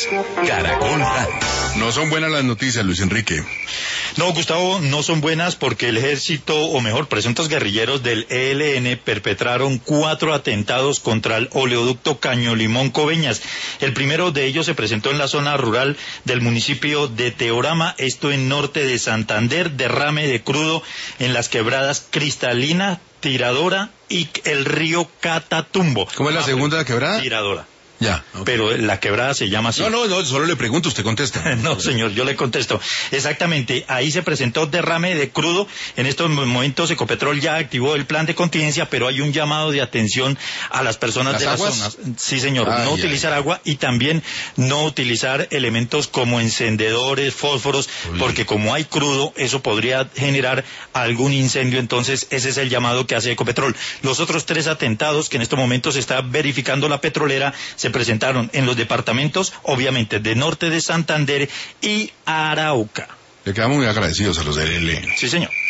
Caracol Radio. No son buenas las noticias, Luis Enrique. No, Gustavo, no son buenas porque el ejército, o mejor, presuntos guerrilleros del ELN perpetraron 4 atentados contra el oleoducto Caño Limón Coveñas. El primero de ellos se presentó en la zona rural del municipio de Teorama, esto en norte de Santander, derrame de crudo en las quebradas Cristalina, Tiradora y el río Catatumbo. ¿Cómo es la segunda quebrada? Tiradora. Ya. Okay. Pero la quebrada se llama así. No, solo le pregunto, usted contesta. No, señor, yo le contesto. Exactamente, ahí se presentó derrame de crudo. En estos momentos Ecopetrol ya activó el plan de contingencia, pero hay un llamado de atención a las personas de las zonas. Sí, señor, no utilizar agua y también no utilizar elementos como encendedores, fósforos, porque como hay crudo, eso podría generar algún incendio. Entonces, ese es el llamado que hace Ecopetrol. Los otros 3 atentados que en estos momentos se está verificando la petrolera se presentaron en los departamentos, obviamente, de norte de Santander y Arauca. Le quedamos muy agradecidos a los del ELN. Sí, señor.